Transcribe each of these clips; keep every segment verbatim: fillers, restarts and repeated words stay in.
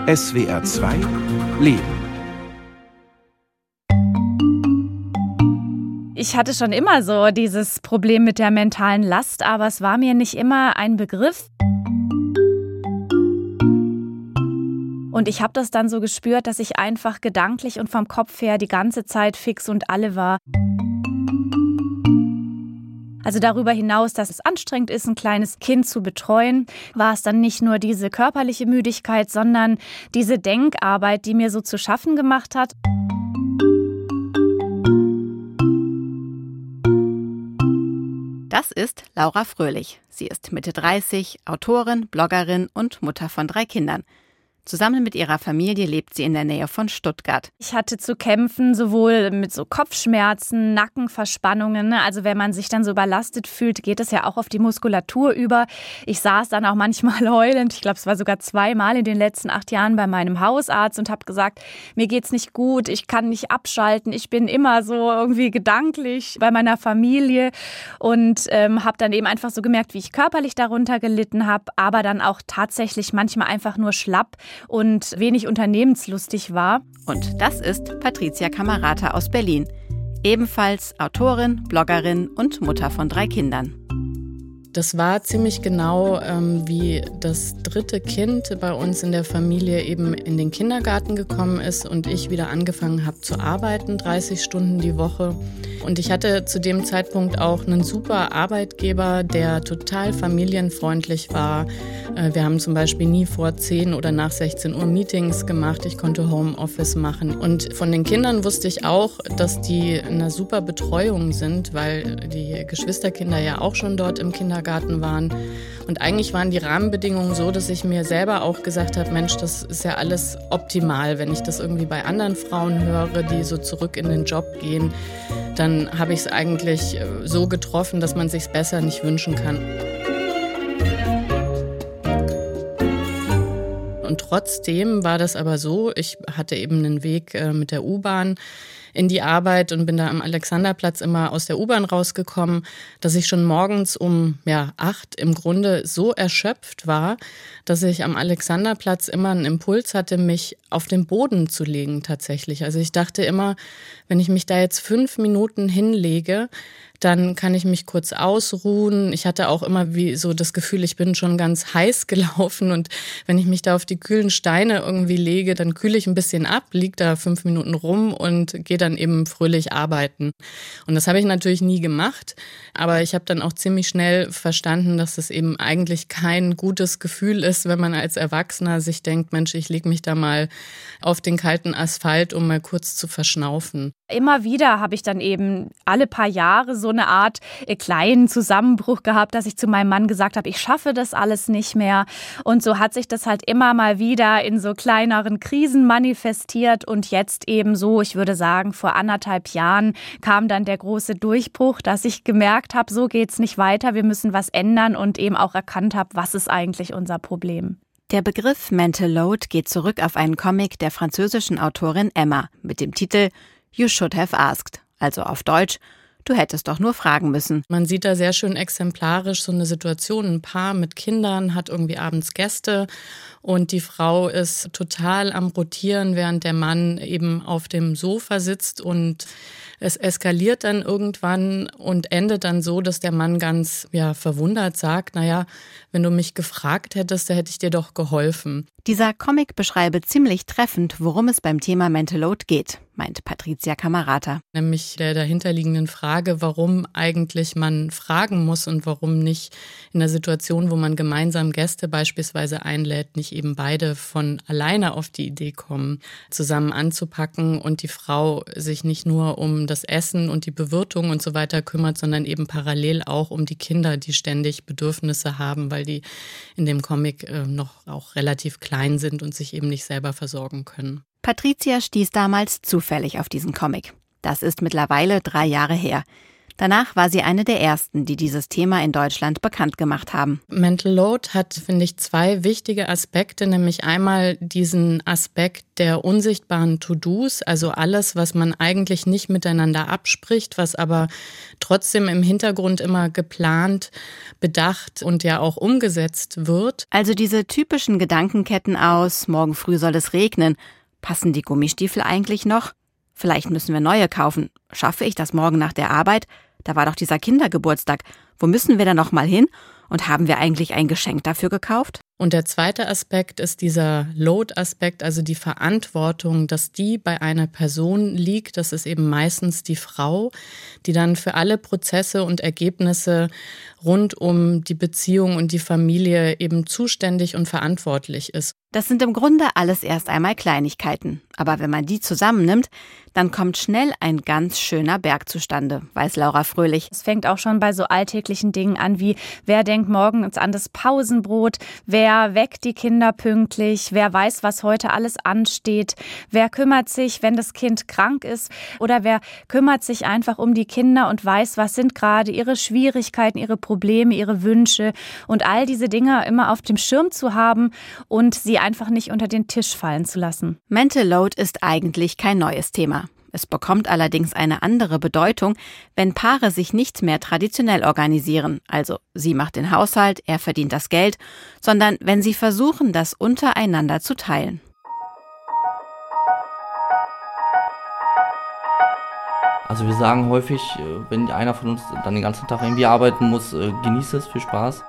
S W R zwei Leben. Ich hatte schon immer so dieses Problem mit der mentalen Last, aber es war mir nicht immer ein Begriff. Und ich habe das dann so gespürt, dass ich einfach gedanklich und vom Kopf her die ganze Zeit fix und alle war. Also darüber hinaus, dass es anstrengend ist, ein kleines Kind zu betreuen, war es dann nicht nur diese körperliche Müdigkeit, sondern diese Denkarbeit, die mir so zu schaffen gemacht hat. Das ist Laura Fröhlich. Sie ist Mitte dreißig, Autorin, Bloggerin und Mutter von drei Kindern. Zusammen mit ihrer Familie lebt sie in der Nähe von Stuttgart. Ich hatte zu kämpfen, sowohl mit so Kopfschmerzen, Nackenverspannungen. Also wenn man sich dann so überlastet fühlt, geht es ja auch auf die Muskulatur über. Ich saß dann auch manchmal heulend, ich glaube, es war sogar zweimal in den letzten acht Jahren bei meinem Hausarzt und habe gesagt, mir geht's nicht gut, ich kann nicht abschalten, ich bin immer so irgendwie gedanklich bei meiner Familie und ähm, habe dann eben einfach so gemerkt, wie ich körperlich darunter gelitten habe, aber dann auch tatsächlich manchmal einfach nur schlapp und wenig unternehmenslustig war. Und das ist Patricia Camerata aus Berlin. Ebenfalls Autorin, Bloggerin und Mutter von drei Kindern. Das war ziemlich genau ähm, wie das dritte Kind bei uns in der Familie eben in den Kindergarten gekommen ist und ich wieder angefangen habe zu arbeiten, dreißig Stunden die Woche. Und ich hatte zu dem Zeitpunkt auch einen super Arbeitgeber, der total familienfreundlich war. Äh, wir haben zum Beispiel nie vor zehn oder nach sechzehn Uhr Meetings gemacht. Ich konnte Homeoffice machen. Und von den Kindern wusste ich auch, dass die eine super Betreuung sind, weil die Geschwisterkinder ja auch schon dort im Kindergarten waren. Und eigentlich waren die Rahmenbedingungen so, dass ich mir selber auch gesagt habe, Mensch, das ist ja alles optimal. Wenn ich das irgendwie bei anderen Frauen höre, die so zurück in den Job gehen, dann habe ich es eigentlich so getroffen, dass man sich es besser nicht wünschen kann. Und trotzdem war das aber so, ich hatte eben einen Weg mit der U-Bahn in die Arbeit und bin da am Alexanderplatz immer aus der U-Bahn rausgekommen, dass ich schon morgens um ja, acht im Grunde so erschöpft war, dass ich am Alexanderplatz immer einen Impuls hatte, mich auf den Boden zu legen tatsächlich. Also ich dachte immer, wenn ich mich da jetzt fünf Minuten hinlege, dann kann ich mich kurz ausruhen. Ich hatte auch immer wie so das Gefühl, ich bin schon ganz heiß gelaufen und wenn ich mich da auf die kühlen Steine irgendwie lege, dann kühle ich ein bisschen ab, liege da fünf Minuten rum und gehe dann eben fröhlich arbeiten. Und das habe ich natürlich nie gemacht, aber ich habe dann auch ziemlich schnell verstanden, dass es eben eigentlich kein gutes Gefühl ist, wenn man als Erwachsener sich denkt, Mensch, ich lege mich da mal auf den kalten Asphalt, um mal kurz zu verschnaufen. Immer wieder habe ich dann eben alle paar Jahre so eine Art äh, kleinen Zusammenbruch gehabt, dass ich zu meinem Mann gesagt habe, ich schaffe das alles nicht mehr. Und so hat sich das halt immer mal wieder in so kleineren Krisen manifestiert. Und jetzt eben so, ich würde sagen, vor anderthalb Jahren kam dann der große Durchbruch, dass ich gemerkt habe, so geht's nicht weiter, wir müssen was ändern und eben auch erkannt habe, was ist eigentlich unser Problem. Der Begriff Mental Load geht zurück auf einen Comic der französischen Autorin Emma mit dem Titel You should have asked, also auf Deutsch, du hättest doch nur fragen müssen. Man sieht da sehr schön exemplarisch so eine Situation, ein Paar mit Kindern hat irgendwie abends Gäste und die Frau ist total am Rotieren, während der Mann eben auf dem Sofa sitzt und es eskaliert dann irgendwann und endet dann so, dass der Mann ganz ja, verwundert sagt, naja, wenn du mich gefragt hättest, da hätte ich dir doch geholfen. Dieser Comic beschreibe ziemlich treffend, worum es beim Thema Mental Load geht, meint Patricia Camerata. Nämlich der dahinterliegenden Frage, warum eigentlich man fragen muss und warum nicht in der Situation, wo man gemeinsam Gäste beispielsweise einlädt, nicht eben beide von alleine auf die Idee kommen, zusammen anzupacken und die Frau sich nicht nur um das Essen und die Bewirtung und so weiter kümmert, sondern eben parallel auch um die Kinder, die ständig Bedürfnisse haben, weil die in dem Comic äh, noch auch relativ klein sind und sich eben nicht selber versorgen können. Patricia stieß damals zufällig auf diesen Comic. Das ist mittlerweile drei Jahre her. Danach war sie eine der ersten, die dieses Thema in Deutschland bekannt gemacht haben. Mental Load hat, finde ich, zwei wichtige Aspekte, nämlich einmal diesen Aspekt der unsichtbaren To-Dos, also alles, was man eigentlich nicht miteinander abspricht, was aber trotzdem im Hintergrund immer geplant, bedacht und ja auch umgesetzt wird. Also diese typischen Gedankenketten aus, morgen früh soll es regnen, passen die Gummistiefel eigentlich noch? Vielleicht müssen wir neue kaufen. Schaffe ich das morgen nach der Arbeit? Da war doch dieser Kindergeburtstag. Wo müssen wir da noch mal hin? Und haben wir eigentlich ein Geschenk dafür gekauft? Und der zweite Aspekt ist dieser Load-Aspekt, also die Verantwortung, dass die bei einer Person liegt. Das ist eben meistens die Frau, die dann für alle Prozesse und Ergebnisse rund um die Beziehung und die Familie eben zuständig und verantwortlich ist. Das sind im Grunde alles erst einmal Kleinigkeiten. Aber wenn man die zusammennimmt, dann kommt schnell ein ganz schöner Berg zustande, weiß Laura Fröhlich. Es fängt auch schon bei so alltäglichen Dingen an wie, wer denkt morgens an das Pausenbrot, wer weckt die Kinder pünktlich, wer weiß, was heute alles ansteht, wer kümmert sich, wenn das Kind krank ist oder wer kümmert sich einfach um die Kinder und weiß, was sind gerade ihre Schwierigkeiten, ihre Probleme, ihre Wünsche und all diese Dinge immer auf dem Schirm zu haben und sie einfach nicht unter den Tisch fallen zu lassen. Mental Load ist eigentlich kein neues Thema. Es bekommt allerdings eine andere Bedeutung, wenn Paare sich nicht mehr traditionell organisieren, also sie macht den Haushalt, er verdient das Geld, sondern wenn sie versuchen, das untereinander zu teilen. Also wir sagen häufig, wenn einer von uns dann den ganzen Tag irgendwie arbeiten muss, genieße es, viel Spaß.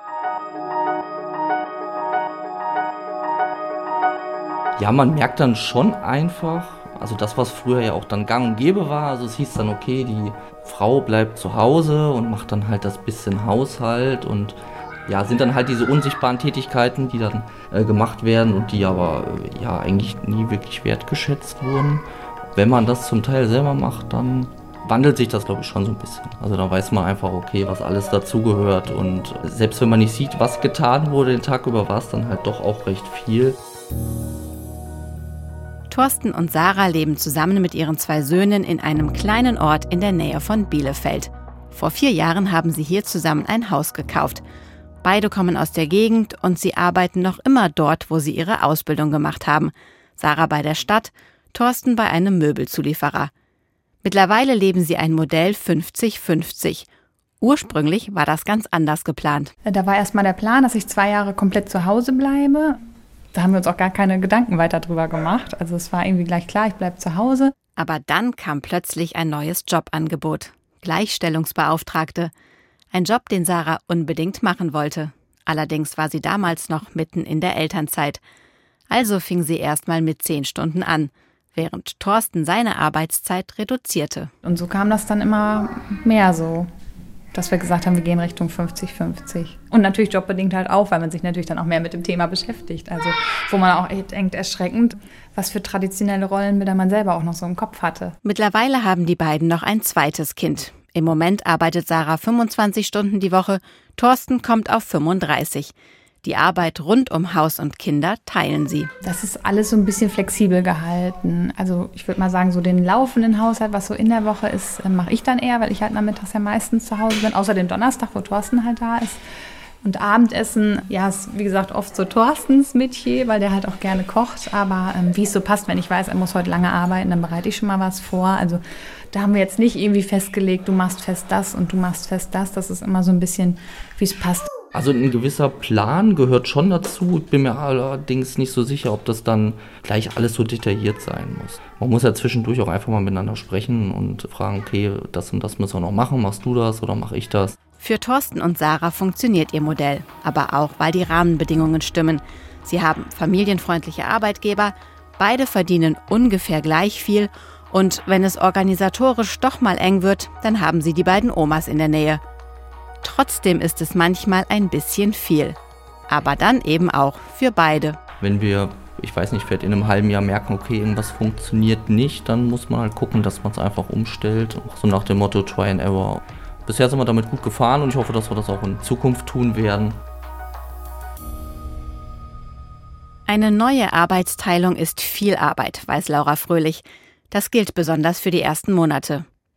Ja, man merkt dann schon einfach, also das, was früher ja auch dann gang und gäbe war, also es hieß dann, okay, die Frau bleibt zu Hause und macht dann halt das bisschen Haushalt und ja, sind dann halt diese unsichtbaren Tätigkeiten, die dann äh, gemacht werden und die aber äh, ja eigentlich nie wirklich wertgeschätzt wurden. Wenn man das zum Teil selber macht, dann wandelt sich das, glaube ich, schon so ein bisschen. Also da weiß man einfach, okay, was alles dazugehört und selbst wenn man nicht sieht, was getan wurde den Tag über, war es dann halt doch auch recht viel. Thorsten und Sarah leben zusammen mit ihren zwei Söhnen in einem kleinen Ort in der Nähe von Bielefeld. Vor vier Jahren haben sie hier zusammen ein Haus gekauft. Beide kommen aus der Gegend und sie arbeiten noch immer dort, wo sie ihre Ausbildung gemacht haben. Sarah bei der Stadt, Thorsten bei einem Möbelzulieferer. Mittlerweile leben sie ein Modell fünfzig fünfzig. Ursprünglich war das ganz anders geplant. Da war erstmal der Plan, dass ich zwei Jahre komplett zu Hause bleibe. Da haben wir uns auch gar keine Gedanken weiter drüber gemacht. Also es war irgendwie gleich klar, ich bleibe zu Hause. Aber dann kam plötzlich ein neues Jobangebot. Gleichstellungsbeauftragte. Ein Job, den Sarah unbedingt machen wollte. Allerdings war sie damals noch mitten in der Elternzeit. Also fing sie erstmal mit zehn Stunden an, während Thorsten seine Arbeitszeit reduzierte. Und so kam das dann immer mehr so, dass wir gesagt haben, wir gehen Richtung fünfzig fünfzig. Und natürlich jobbedingt halt auch, weil man sich natürlich dann auch mehr mit dem Thema beschäftigt. Also wo man auch denkt, erschreckend, was für traditionelle Rollenbilder man selber auch noch so im Kopf hatte. Mittlerweile haben die beiden noch ein zweites Kind. Im Moment arbeitet Sarah fünfundzwanzig Stunden die Woche, Thorsten kommt auf fünfunddreißig. Die Arbeit rund um Haus und Kinder teilen sie. Das ist alles so ein bisschen flexibel gehalten. Also ich würde mal sagen, so den laufenden Haushalt, was so in der Woche ist, mache ich dann eher, weil ich halt nachmittags ja meistens zu Hause bin. Außer dem Donnerstag, wo Thorsten halt da ist. Und Abendessen, ja, ist wie gesagt oft so Thorstens Metier, weil der halt auch gerne kocht. Aber ähm, wie es so passt, wenn ich weiß, er muss heute lange arbeiten, dann bereite ich schon mal was vor. Also da haben wir jetzt nicht irgendwie festgelegt, du machst fest das und du machst fest das. Das ist immer so ein bisschen, wie es passt. Also ein gewisser Plan gehört schon dazu. Ich bin mir allerdings nicht so sicher, ob das dann gleich alles so detailliert sein muss. Man muss ja zwischendurch auch einfach mal miteinander sprechen und fragen, okay, das und das müssen wir noch machen. Machst du das oder mache ich das? Für Thorsten und Sarah funktioniert ihr Modell, aber auch, weil die Rahmenbedingungen stimmen. Sie haben familienfreundliche Arbeitgeber, beide verdienen ungefähr gleich viel und wenn es organisatorisch doch mal eng wird, dann haben sie die beiden Omas in der Nähe. Trotzdem ist es manchmal ein bisschen viel. Aber dann eben auch für beide. Wenn wir, ich weiß nicht, vielleicht in einem halben Jahr merken, okay, irgendwas funktioniert nicht, dann muss man halt gucken, dass man es einfach umstellt. So nach dem Motto Try and Error. Bisher sind wir damit gut gefahren und ich hoffe, dass wir das auch in Zukunft tun werden. Eine neue Arbeitsteilung ist viel Arbeit, weiß Laura Fröhlich. Das gilt besonders für die ersten Monate.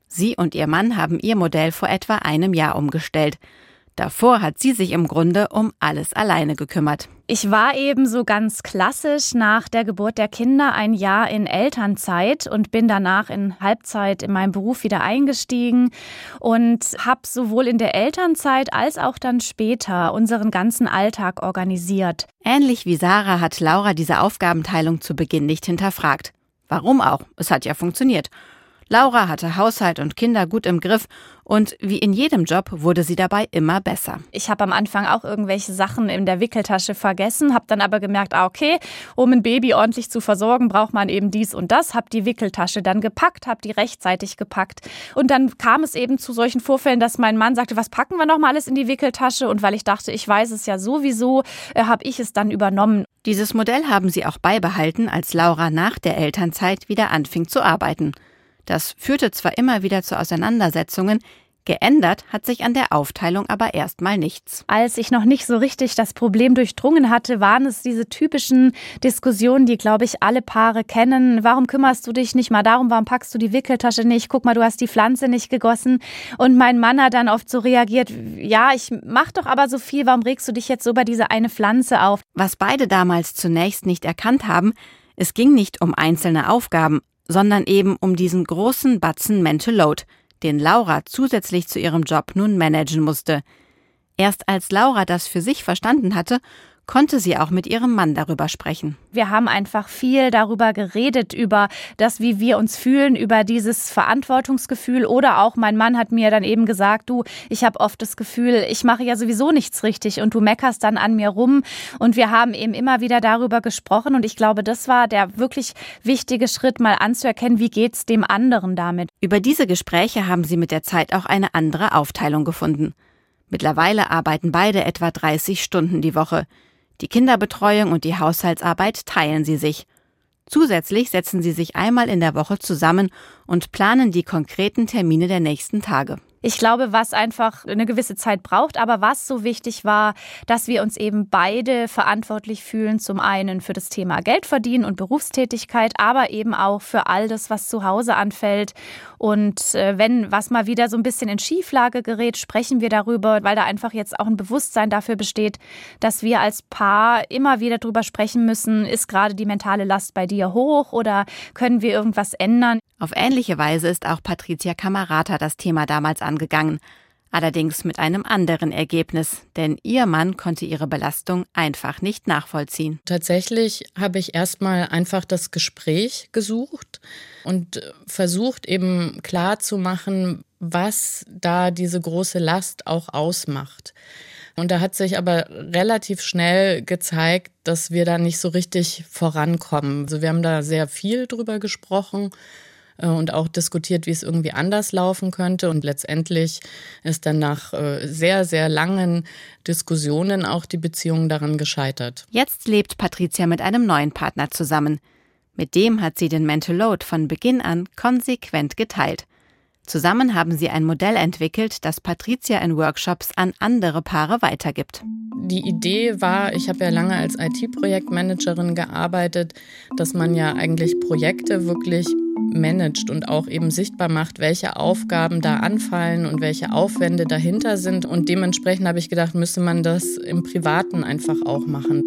Sie und ihr Mann haben ihr Modell vor etwa einem Jahr umgestellt. Davor hat sie sich im Grunde um alles alleine gekümmert. Ich war eben so ganz klassisch nach der Geburt der Kinder ein Jahr in Elternzeit und bin danach in Halbzeit in meinem Beruf wieder eingestiegen und habe sowohl in der Elternzeit als auch dann später unseren ganzen Alltag organisiert. Ähnlich wie Sarah hat Laura diese Aufgabenteilung zu Beginn nicht hinterfragt. Warum auch? Es hat ja funktioniert. Laura hatte Haushalt und Kinder gut im Griff und wie in jedem Job wurde sie dabei immer besser. Ich habe am Anfang auch irgendwelche Sachen in der Wickeltasche vergessen, habe dann aber gemerkt, ah okay, um ein Baby ordentlich zu versorgen, braucht man eben dies und das, habe die Wickeltasche dann gepackt, habe die rechtzeitig gepackt und dann kam es eben zu solchen Vorfällen, dass mein Mann sagte, was packen wir noch mal alles in die Wickeltasche und weil ich dachte, ich weiß es ja sowieso, äh, habe ich es dann übernommen. Dieses Modell haben sie auch beibehalten, als Laura nach der Elternzeit wieder anfing zu arbeiten. Das führte zwar immer wieder zu Auseinandersetzungen, geändert hat sich an der Aufteilung aber erstmal nichts. Als ich noch nicht so richtig das Problem durchdrungen hatte, waren es diese typischen Diskussionen, die, glaube ich, alle Paare kennen. Warum kümmerst du dich nicht mal darum? Warum packst du die Wickeltasche nicht? Guck mal, du hast die Pflanze nicht gegossen. Und mein Mann hat dann oft so reagiert, ja, ich mach doch aber so viel, warum regst du dich jetzt so über diese eine Pflanze auf? Was beide damals zunächst nicht erkannt haben, es ging nicht um einzelne Aufgaben, sondern eben um diesen großen Batzen Mental Load, den Laura zusätzlich zu ihrem Job nun managen musste. Erst als Laura das für sich verstanden hatte, konnte sie auch mit ihrem Mann darüber sprechen. Wir haben einfach viel darüber geredet, über das, wie wir uns fühlen, über dieses Verantwortungsgefühl. Oder auch mein Mann hat mir dann eben gesagt, du, ich habe oft das Gefühl, ich mache ja sowieso nichts richtig und du meckerst dann an mir rum. Und wir haben eben immer wieder darüber gesprochen. Und ich glaube, das war der wirklich wichtige Schritt, mal anzuerkennen, wie geht's dem anderen damit. Über diese Gespräche haben sie mit der Zeit auch eine andere Aufteilung gefunden. Mittlerweile arbeiten beide etwa dreißig Stunden die Woche. Die Kinderbetreuung und die Haushaltsarbeit teilen sie sich. Zusätzlich setzen sie sich einmal in der Woche zusammen und planen die konkreten Termine der nächsten Tage. Ich glaube, was einfach eine gewisse Zeit braucht, aber was so wichtig war, dass wir uns eben beide verantwortlich fühlen, zum einen für das Thema Geld verdienen und Berufstätigkeit, aber eben auch für all das, was zu Hause anfällt. Und wenn was mal wieder so ein bisschen in Schieflage gerät, sprechen wir darüber, weil da einfach jetzt auch ein Bewusstsein dafür besteht, dass wir als Paar immer wieder darüber sprechen müssen, ist gerade die mentale Last bei dir hoch oder können wir irgendwas ändern? Auf ähnliche Weise ist auch Patricia Camerata das Thema damals angegangen. Allerdings mit einem anderen Ergebnis, denn ihr Mann konnte ihre Belastung einfach nicht nachvollziehen. Tatsächlich habe ich erstmal einfach das Gespräch gesucht und versucht eben klarzumachen, was da diese große Last auch ausmacht. Und da hat sich aber relativ schnell gezeigt, dass wir da nicht so richtig vorankommen. Also wir haben da sehr viel drüber gesprochen und auch diskutiert, wie es irgendwie anders laufen könnte. Und letztendlich ist dann nach sehr, sehr langen Diskussionen auch die Beziehung daran gescheitert. Jetzt lebt Patricia mit einem neuen Partner zusammen. Mit dem hat sie den Mental Load von Beginn an konsequent geteilt. Zusammen haben sie ein Modell entwickelt, das Patricia in Workshops an andere Paare weitergibt. Die Idee war, ich habe ja lange als I T-Projektmanagerin gearbeitet, dass man ja eigentlich Projekte wirklich managt und auch eben sichtbar macht, welche Aufgaben da anfallen und welche Aufwände dahinter sind. Und dementsprechend habe ich gedacht, müsste man das im Privaten einfach auch machen.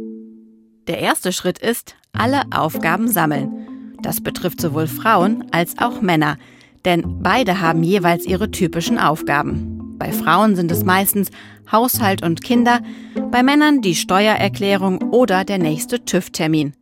Der erste Schritt ist, alle Aufgaben sammeln. Das betrifft sowohl Frauen als auch Männer. Denn beide haben jeweils ihre typischen Aufgaben. Bei Frauen sind es meistens Haushalt und Kinder, bei Männern die Steuererklärung oder der nächste TÜV-Termin.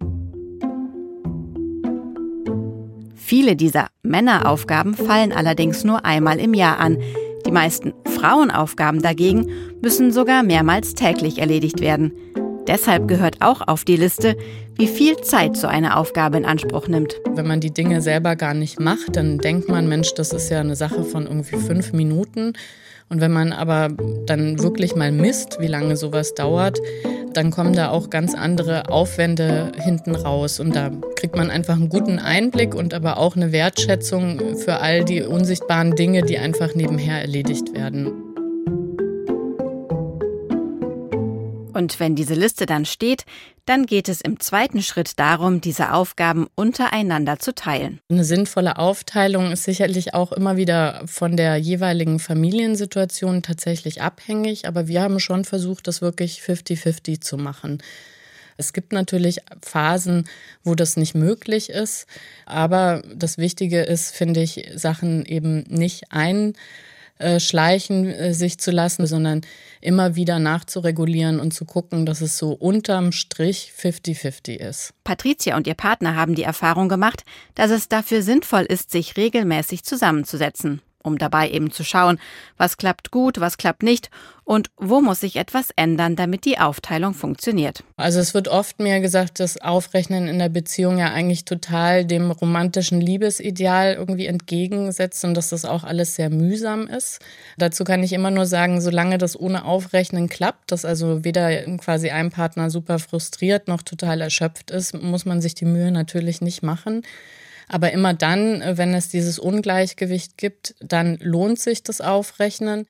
Viele dieser Männeraufgaben fallen allerdings nur einmal im Jahr an. Die meisten Frauenaufgaben dagegen müssen sogar mehrmals täglich erledigt werden. Deshalb gehört auch auf die Liste, wie viel Zeit so eine Aufgabe in Anspruch nimmt. Wenn man die Dinge selber gar nicht macht, dann denkt man, Mensch, das ist ja eine Sache von irgendwie fünf Minuten. Und wenn man aber dann wirklich mal misst, wie lange sowas dauert, dann kommen da auch ganz andere Aufwände hinten raus. Und da kriegt man einfach einen guten Einblick und aber auch eine Wertschätzung für all die unsichtbaren Dinge, die einfach nebenher erledigt werden. Und wenn diese Liste dann steht, dann geht es im zweiten Schritt darum, diese Aufgaben untereinander zu teilen. Eine sinnvolle Aufteilung ist sicherlich auch immer wieder von der jeweiligen Familiensituation tatsächlich abhängig, aber wir haben schon versucht, das wirklich fünfzig fünfzig zu machen. Es gibt natürlich Phasen, wo das nicht möglich ist, aber das Wichtige ist, finde ich, Sachen eben nicht einschleichen sich zu lassen, sondern immer wieder nachzuregulieren und zu gucken, dass es so unterm Strich fünfzig fünfzig ist. Patricia und ihr Partner haben die Erfahrung gemacht, dass es dafür sinnvoll ist, sich regelmäßig zusammenzusetzen, um dabei eben zu schauen, was klappt gut, was klappt nicht und wo muss sich etwas ändern, damit die Aufteilung funktioniert. Also es wird oft mir gesagt, dass Aufrechnen in der Beziehung ja eigentlich total dem romantischen Liebesideal irgendwie entgegensetzt und dass das auch alles sehr mühsam ist. Dazu kann ich immer nur sagen, solange das ohne Aufrechnen klappt, dass also weder quasi ein Partner super frustriert noch total erschöpft ist, muss man sich die Mühe natürlich nicht machen. Aber immer dann, wenn es dieses Ungleichgewicht gibt, dann lohnt sich das Aufrechnen.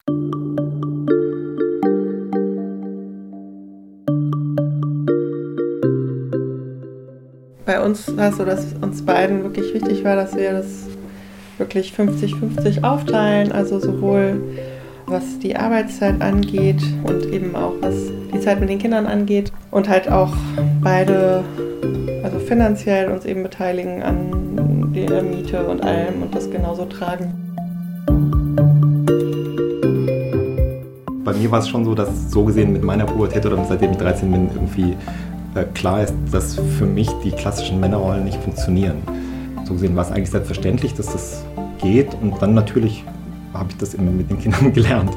Bei uns war es so, dass uns beiden wirklich wichtig war, dass wir das wirklich fünfzig fünfzig aufteilen. Also sowohl was die Arbeitszeit angeht und eben auch was die Zeit mit den Kindern angeht. Und halt auch beide, also finanziell uns eben beteiligen an der Miete und allem und das genauso tragen. Bei mir war es schon so, dass so gesehen mit meiner Pubertät oder seitdem ich dreizehn bin, irgendwie äh, klar ist, dass für mich die klassischen Männerrollen nicht funktionieren. So gesehen war es eigentlich selbstverständlich, dass das geht und dann natürlich habe ich das immer mit den Kindern gelernt.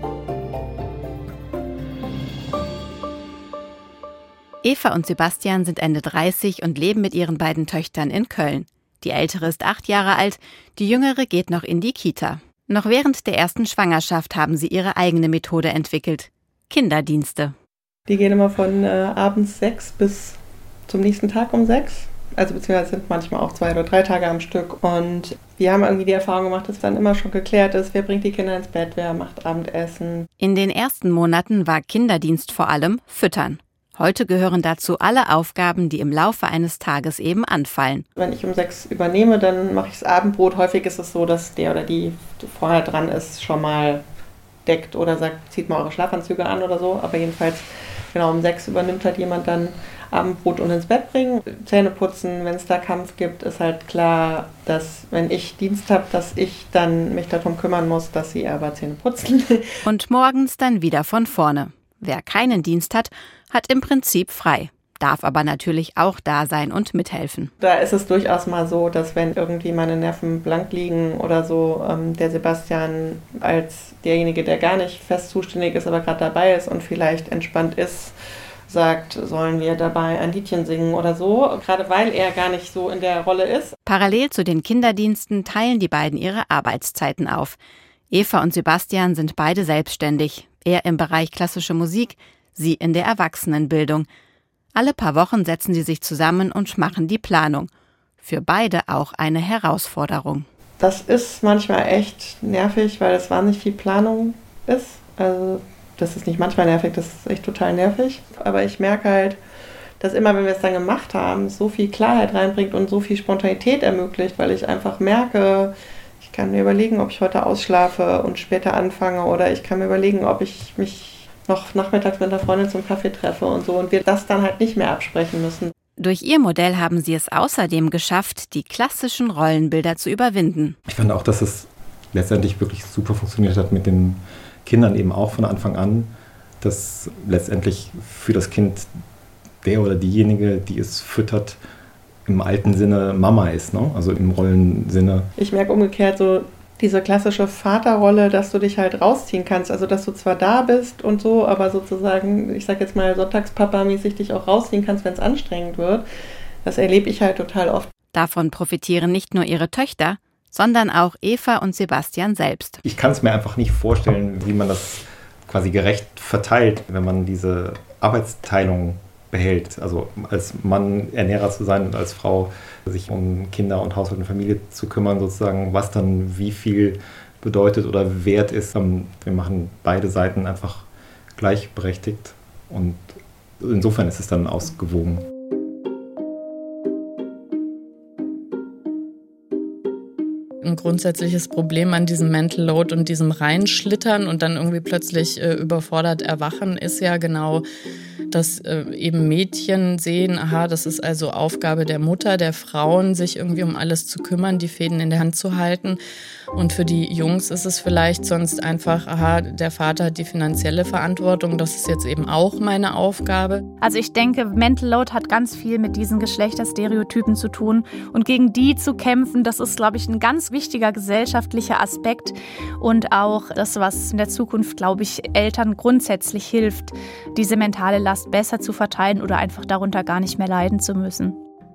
Eva und Sebastian sind Ende dreißig und leben mit ihren beiden Töchtern in Köln. Die ältere ist acht Jahre alt, die jüngere geht noch in die Kita. Noch während der ersten Schwangerschaft haben sie ihre eigene Methode entwickelt: Kinderdienste. Die gehen immer von äh, abends sechs bis zum nächsten Tag um sechs. Also beziehungsweise sind manchmal auch zwei oder drei Tage am Stück. Und wir haben irgendwie die Erfahrung gemacht, dass dann immer schon geklärt ist, wer bringt die Kinder ins Bett, wer macht Abendessen. In den ersten Monaten war Kinderdienst vor allem Füttern. Heute gehören dazu alle Aufgaben, die im Laufe eines Tages eben anfallen. Wenn ich um sechs übernehme, dann mache ich das Abendbrot. Häufig ist es so, dass der oder die vorher dran ist, schon mal deckt oder sagt, zieht mal eure Schlafanzüge an oder so. Aber jedenfalls, genau, um sechs übernimmt halt jemand dann Abendbrot und ins Bett bringen. Zähne putzen, wenn es da Kampf gibt, ist halt klar, dass wenn ich Dienst habe, dass ich dann mich darum kümmern muss, dass sie aber Zähne putzen. Und morgens dann wieder von vorne. Wer keinen Dienst hat, hat im Prinzip frei, darf aber natürlich auch da sein und mithelfen. Da ist es durchaus mal so, dass wenn irgendwie meine Nerven blank liegen oder so, ähm, der Sebastian als derjenige, der gar nicht fest zuständig ist, aber gerade dabei ist und vielleicht entspannt ist, sagt, sollen wir dabei ein Liedchen singen oder so, gerade weil er gar nicht so in der Rolle ist. Parallel zu den Kinderdiensten teilen die beiden ihre Arbeitszeiten auf. Eva und Sebastian sind beide selbstständig, er im Bereich klassische Musik, sie in der Erwachsenenbildung. Alle paar Wochen setzen sie sich zusammen und machen die Planung. Für beide auch eine Herausforderung. Das ist manchmal echt nervig, weil es wahnsinnig viel Planung ist. Also das ist nicht manchmal nervig, das ist echt total nervig. Aber ich merke halt, dass immer, wenn wir es dann gemacht haben, so viel Klarheit reinbringt und so viel Spontanität ermöglicht, weil ich einfach merke, ich kann mir überlegen, ob ich heute ausschlafe und später anfange oder ich kann mir überlegen, ob ich mich noch nachmittags mit einer Freundin zum Kaffee treffe und so und wir das dann halt nicht mehr absprechen müssen. Durch ihr Modell haben sie es außerdem geschafft, die klassischen Rollenbilder zu überwinden. Ich fand auch, dass es letztendlich wirklich super funktioniert hat mit den Kindern eben auch von Anfang an, dass letztendlich für das Kind der oder diejenige, die es füttert, im alten Sinne Mama ist, ne? Also im Rollensinne. Ich merke umgekehrt so diese klassische Vaterrolle, dass du dich halt rausziehen kannst, also dass du zwar da bist und so, aber sozusagen, ich sag jetzt mal Sonntagspapa-mäßig dich auch rausziehen kannst, wenn es anstrengend wird. Das erlebe ich halt total oft. Davon profitieren nicht nur ihre Töchter, sondern auch Eva und Sebastian selbst. Ich kann es mir einfach nicht vorstellen, wie man das quasi gerecht verteilt, wenn man diese Arbeitsteilung behält. Also als Mann Ernährer zu sein und als Frau sich um Kinder und Haushalt und Familie zu kümmern, sozusagen, was dann wie viel bedeutet oder wert ist. Wir machen beide Seiten einfach gleichberechtigt und Insofern ist es dann ausgewogen. Ein grundsätzliches Problem an diesem Mental Load und diesem Reinschlittern und dann irgendwie plötzlich äh, überfordert erwachen ist ja genau, dass äh, eben Mädchen sehen, aha, das ist also Aufgabe der Mutter, der Frauen, sich irgendwie um alles zu kümmern, die Fäden in der Hand zu halten. Und für die Jungs ist es vielleicht sonst einfach, aha, der Vater hat die finanzielle Verantwortung, das ist jetzt eben auch meine Aufgabe. Also ich denke, Mental Load hat ganz viel mit diesen Geschlechterstereotypen zu tun. Und gegen die zu kämpfen, das ist, glaube ich, ein ganz wichtiger gesellschaftlicher Aspekt. Und auch das, was in der Zukunft, glaube ich, Eltern grundsätzlich hilft, diese mentale Last besser zu verteilen oder einfach darunter gar nicht mehr leiden zu müssen.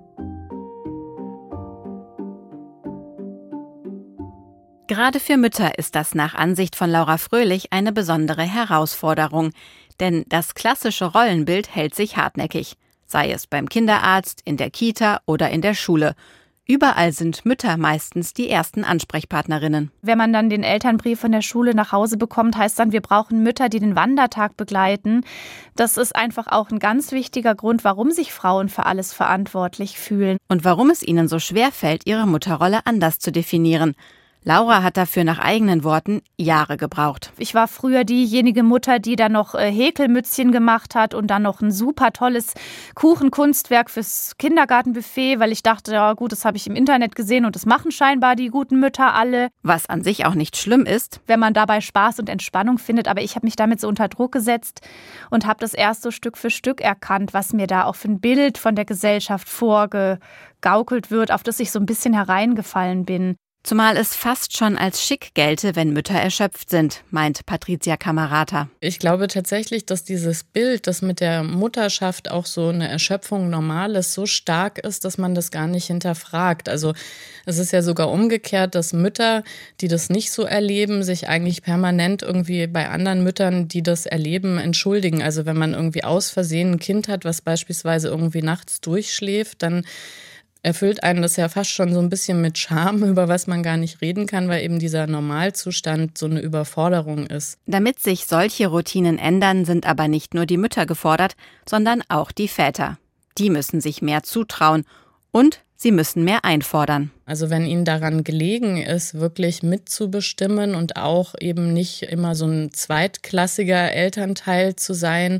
Gerade für Mütter ist das nach Ansicht von Laura Fröhlich eine besondere Herausforderung. Denn das klassische Rollenbild hält sich hartnäckig. Sei es beim Kinderarzt, in der Kita oder in der Schule. Überall sind Mütter meistens die ersten Ansprechpartnerinnen. Wenn man dann den Elternbrief von der Schule nach Hause bekommt, heißt dann, wir brauchen Mütter, die den Wandertag begleiten. Das ist einfach auch ein ganz wichtiger Grund, warum sich Frauen für alles verantwortlich fühlen. Und warum es ihnen so schwer fällt, ihre Mutterrolle anders zu definieren. Laura hat dafür nach eigenen Worten Jahre gebraucht. Ich war früher diejenige Mutter, die dann noch Häkelmützchen gemacht hat und dann noch ein super tolles Kuchenkunstwerk fürs Kindergartenbuffet, weil ich dachte, ja gut, das habe ich im Internet gesehen und das machen scheinbar die guten Mütter alle. Was an sich auch nicht schlimm ist, wenn man dabei Spaß und Entspannung findet. Aber ich habe mich damit so unter Druck gesetzt und habe das erst so Stück für Stück erkannt, was mir da auch für ein Bild von der Gesellschaft vorgegaukelt wird, auf das ich so ein bisschen hereingefallen bin. Zumal es fast schon als schick gelte, wenn Mütter erschöpft sind, meint Patricia Camerata. Ich glaube tatsächlich, dass dieses Bild, das mit der Mutterschaft auch so eine Erschöpfung normal ist, so stark ist, dass man das gar nicht hinterfragt. Also es ist ja sogar umgekehrt, dass Mütter, die das nicht so erleben, sich eigentlich permanent irgendwie bei anderen Müttern, die das erleben, entschuldigen. Also wenn man irgendwie aus Versehen ein Kind hat, was beispielsweise irgendwie nachts durchschläft, dann erfüllt einen das ja fast schon so ein bisschen mit Scham, über was man gar nicht reden kann, weil eben dieser Normalzustand so eine Überforderung ist. Damit sich solche Routinen ändern, sind aber nicht nur die Mütter gefordert, sondern auch die Väter. Die müssen sich mehr zutrauen und sie müssen mehr einfordern. Also wenn ihnen daran gelegen ist, wirklich mitzubestimmen und auch eben nicht immer so ein zweitklassiger Elternteil zu sein,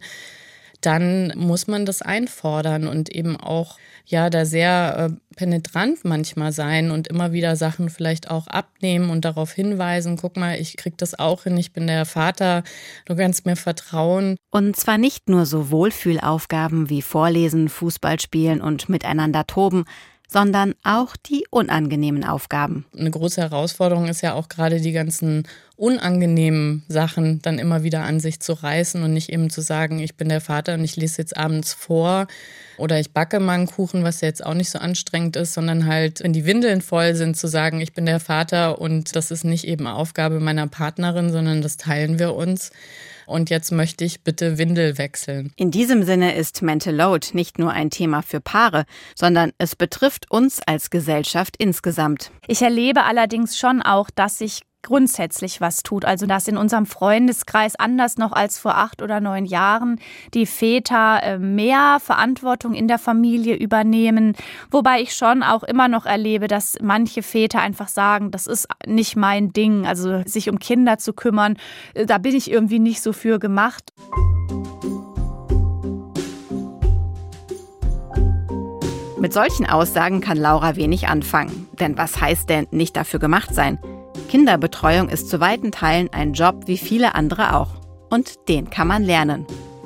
dann muss man das einfordern und eben auch ja da sehr äh, penetrant manchmal sein und immer wieder Sachen vielleicht auch abnehmen und darauf hinweisen, guck mal, ich krieg das auch hin, ich bin der Vater, du kannst mir vertrauen. Und zwar nicht nur so Wohlfühlaufgaben wie Vorlesen, Fußball spielen und miteinander toben, sondern auch die unangenehmen Aufgaben. Eine große Herausforderung ist ja auch gerade die ganzen unangenehmen Sachen dann immer wieder an sich zu reißen und nicht eben zu sagen, ich bin der Vater und ich lese jetzt abends vor oder ich backe mal einen Kuchen, was ja jetzt auch nicht so anstrengend ist, sondern halt, wenn die Windeln voll sind, zu sagen, ich bin der Vater und das ist nicht eben Aufgabe meiner Partnerin, sondern das teilen wir uns. Und jetzt möchte ich bitte Windel wechseln. In diesem Sinne ist Mental Load nicht nur ein Thema für Paare, sondern es betrifft uns als Gesellschaft insgesamt. Ich erlebe allerdings schon auch, dass sich grundsätzlich was tut. Also dass in unserem Freundeskreis anders noch als vor acht oder neun Jahren die Väter mehr Verantwortung in der Familie übernehmen. Wobei ich schon auch immer noch erlebe, dass manche Väter einfach sagen, das ist nicht mein Ding. Also sich um Kinder zu kümmern, da bin ich irgendwie nicht so für gemacht. Mit solchen Aussagen kann Laura wenig anfangen. Denn was heißt denn nicht dafür gemacht sein? Kinderbetreuung ist zu weiten Teilen ein Job wie viele andere auch. Und den kann man lernen.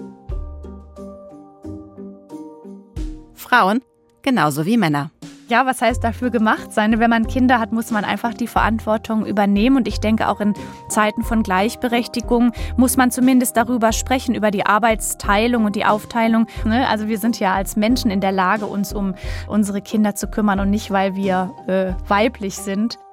Frauen genauso wie Männer. Ja, was heißt dafür gemacht sein? Wenn man Kinder hat, muss man einfach die Verantwortung übernehmen. Und ich denke, auch in Zeiten von Gleichberechtigung muss man zumindest darüber sprechen, über die Arbeitsteilung und die Aufteilung. Also wir sind ja als Menschen in der Lage, uns um unsere Kinder zu kümmern und nicht, weil wir äh, weiblich sind.